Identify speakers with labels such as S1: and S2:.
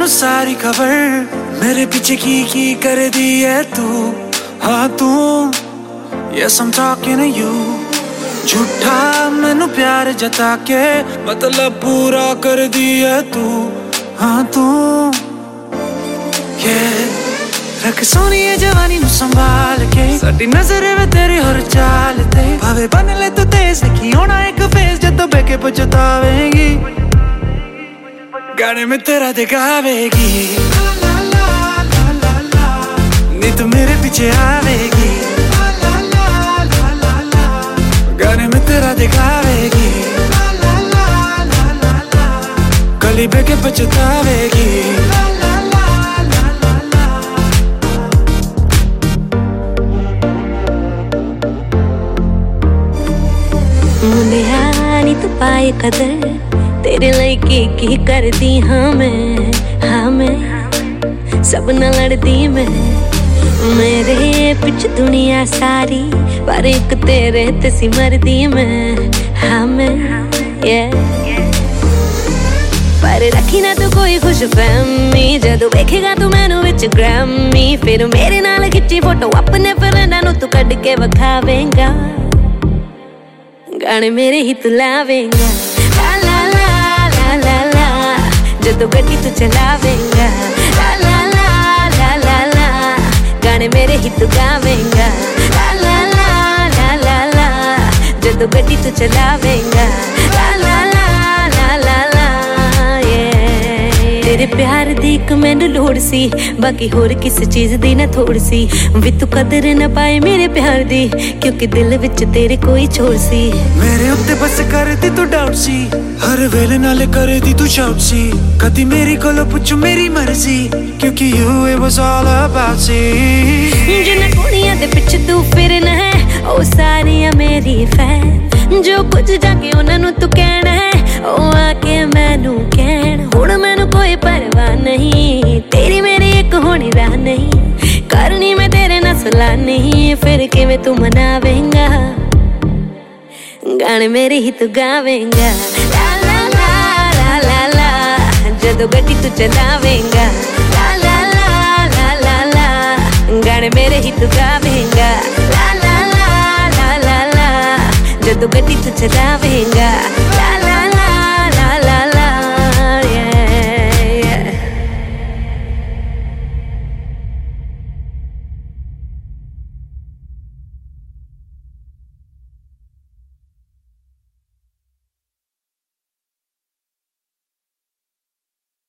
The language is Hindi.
S1: मैनू सारी खबर, मेरे पीछे की कर दी है तू। हाँ तू, yes I'm talking to you। झूठा मैनू प्यार जता के मतलब पूरा कर दी है तू। हाँ तू, रख सोनी है जवानी नू संभाल के, साडी नजर वे तेरी हर चाल ते। भावे बन ले तू तेज, देखी होना एक फेस जदों बेके पछतावेगी, गाने में तेरा दिखावेगी। नी तू मेरे पीछे आवेगी, गाने में तेरा दिखावेगी, गली बेके पछतावेगी।
S2: मुंडिया नी तू पाए कदर, तेरे लिए की कर दी। हाँ मैं सब न लड़दी मैं, मेरे पिछ दुनिया सारी पर एक तेरे ते सी मरदी मैं। हाँ मैं पर रखी ना तू कोई खुश फहमी, जदों वेखेगा तू मैनू विच ग्रैमी, फिर मेरे नाल खिच्ची फोटो अपने फ्रेंडां नू तू कढ के विखावेंगा, गाने मेरे ही तू लावेंगा। ला ला ला ला ला ला, जदों गड्डी तू चलावेंगा। ला ला ला ला ला ला, गाने मेरे ही तू गावेंगा। ला ला ला ला ला ला, जदों गड्डी तू चलावेंगा। ला ला ला ला ला ला, तेरे प्यार दी एक मैनू लोड़ सी, बाकी होर किस चीज दी ना थोड़ सी। वी तू कदर ना पाए मेरे प्यार दी, क्योंकि दिल विच तेरे कोई छोड़ सी।
S1: मेरे उत्ते बस कर दी तू डाउट सी, हर वेले नाल कर दी तू शाउट सी। कदी मेरी कोलों पुछ मेरी मर्जी, क्योंकि you it was all about सी।
S2: जिन्हां कुड़ियां दे पिछ तू फिरना है, ओ सारियां मेरी फैन। जो कुछ जाके उन्हां नू तू कहना है, ओ आके मैनू कहण। हुण मैनू कोई परवाह नहीं, तेरी मेरी एक होनी राह नहीं, करनी मैं तेरे नाल सलाह नहीं, फिर किवें तू मनावेंगा, गाने मेरे ही तू गावेंगा। ला ला ला ला ला ला, जदों गड्डी तू चलावेंगा। ला ला ला ला ला ला, गाने मेरे ही तू गावेंगा। ला ला ला ला ला ला, जदों गड्डी तू चलावेंगा।